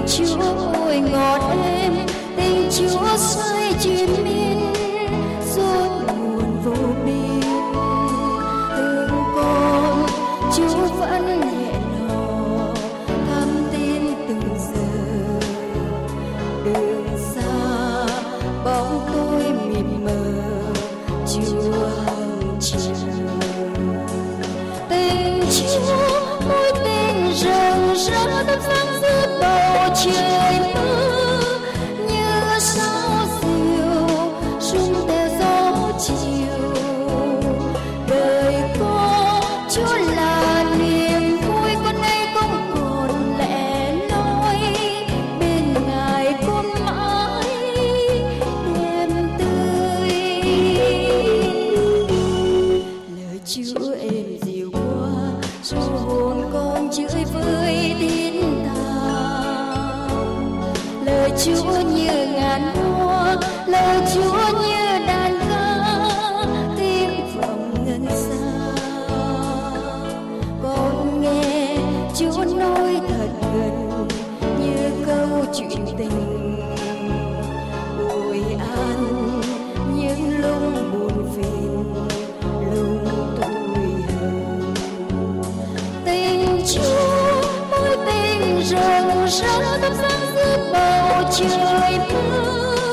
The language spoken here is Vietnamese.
Chúa ôi ngọt êm, tình Chúa xoay chuyển miên suốt nguồn vô biên. Thương con Chúa vẫn hẹn hò thăm tin từng giờ. Đường xa bóng tôi mịt mờ, Chúa hằng chờ. Tình Chúa mối tình rực rỡ thắp sáng giữa bầu trời mưa, như sao diều rung theo gió chiều. Đời con Chúa là niềm vui, con nay không còn lẻ loi, bên Ngài con mãi đẹp tươi. Lời Chúa êm dịu qua, ru hồn con chửi với tin thào. Lời Chúa như ngàn hoa, lời Chúa như đàn ca tiếng vọng ngân xa. Con nghe Chúa nói thật gần như câu chuyện tình, ủi an những lúc buồn phiền, lúc tôi hờn. Tình Chúa mối tình rực rỡ thắp sáng giữa bầu trời mưa,